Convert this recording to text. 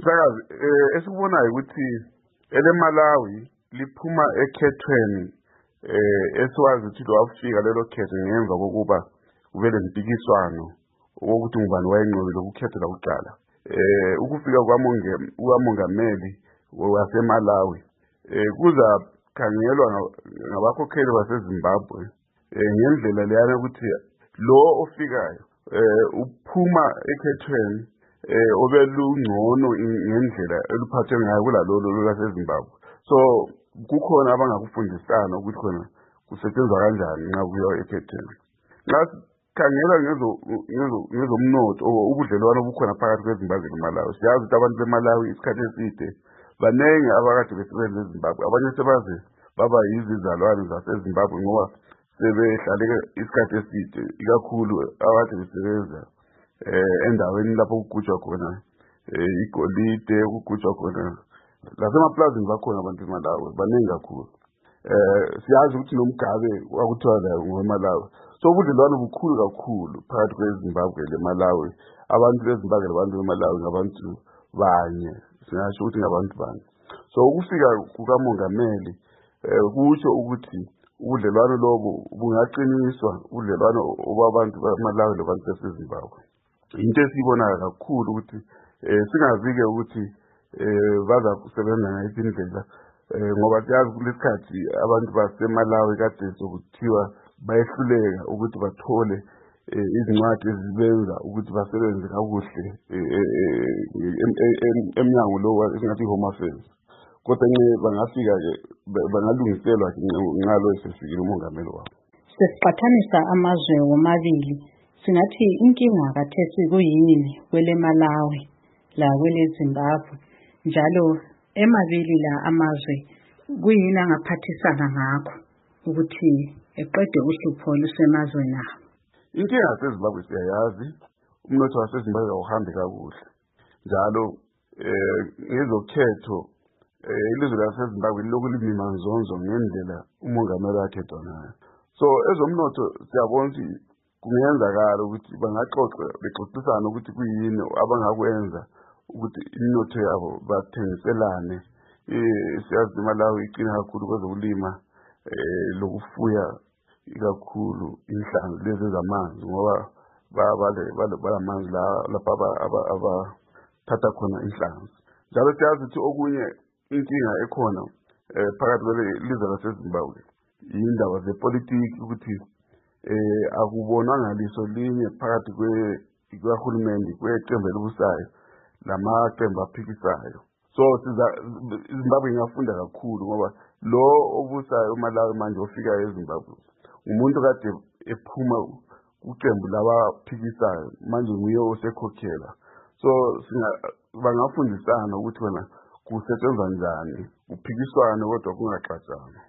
Msakazi, esikubonayo ukuthi eleMalawi liphuma ekhethweni esiwazi ukuthi lwafika lelo khetho ngemva kokuba kube lempikiswano wokuthi ngubani wayenqobile ukukhetho lokuqala. Ukufika kwamongameli waseMalawi kuzakhangelwa ngabakhokheli baseZimbabwe ngendlela leyana ukuthi lo ofikayo uphuma ekhethweni obelungcono ngendlela eluphathwe ngayo kulalolo laseZimbabwe. So kukhona abangakufundisana ukuthi khona kusetshenzwa kanjani nxa kuyiwa ekhethweni. Nxa sikhangela ngezomnotho ubudlelwano obukhona phakathi kweZimbabwe neMalawi, siyazi ukuthi abantu beMalawi isikhathi eside banenge abakade besebenza eZimbabwe, abanye sebaze baba yizizalwane zaseZimbabwe ngoba sebehlale isikhathi eside, ikakhulu abade besebenza endaweni lapho kugujwa khona igolide, kugujwa khona lasemaplazini bakhona abantu beMalawi baningi kakhulu. Siyazi ukuthi nomgabe wakuthiwa la ngoMalawi. So ubudlelwano bukhulu kakhulu phakathi kweZimbabwe leMalawi. Abantu beZimbabwe labantu beMalawi ngabantu banye, singasho ukuthi ngabantu banye. So ukufika kukamongameli kusho ukuthi ubudlelwano lobo bungaqiniswa, ubudlelwano obabantu beMalawi labantu baseZimbabwe. Into esibonayo kakhulu ukuthi singazi-ke ukuthi baza kusebenza ngayiphi indlela ngoba siyazi kulesikhathi abantu baseMalawi kade sokuthiwa bayehluleka ukuthi bathole izincwadi ezibenza ukuthi basebenze kakuhle emnyango lo esingathi Home Affairs. Kodwa bangafika-ke bangalungiselwa nqalo esefikile umongameli wabo. Sesiqhathanisa amazwe womabili, singathi inkinga kathesi kuyini kweleMalawi la kweleZimbabwe, njalo emabili la amazwe kuyini angaphathisana ngakho ukuthi eqede uhlupho lusemazweni abo. Inkinga yaseZimbabwe siyayazi, umnotho waseZimbabwe awuhambi kakuhle. Njalo ngezokhetho ilizwe laseZimbabwe liloku limimanzonzo ngendlela umongameli akhethwa ngayo. So ezomnotho siyabona ukuthi kungenzakala ukuthi bangaxoxa bexoxisana ukuthi kuyini abangakwenza ukuthi inotho yabo bathengiselane. Siyazi iMalawi iqina kakhulu kwezokulima lokufuya ikakhulu inhlanzi lezi zamanzi ngoba balamanzi lapha abathatha khona inhlanzi. Njalo siyazi ukuthi okunye inkinga ekhona phakathi kwelizwe laseZimbabwe yindaba zepolitiki ukuthi akubonwa ngaliso linye phakathi kwehulumeni kweqembu elibusayo lamaqembu aphikisayo. So iZimbabwe ingafunda kakhulu ngoba lo obusayo uMalawi manje ofikayo eZimbabwe umuntu kade ephuma kuqembu labaphikisayo manje nguye osekhokhela. So bangafundisana ukuthi wena kusetshenzwa njani uphikiswane kodwa kungaxatshana.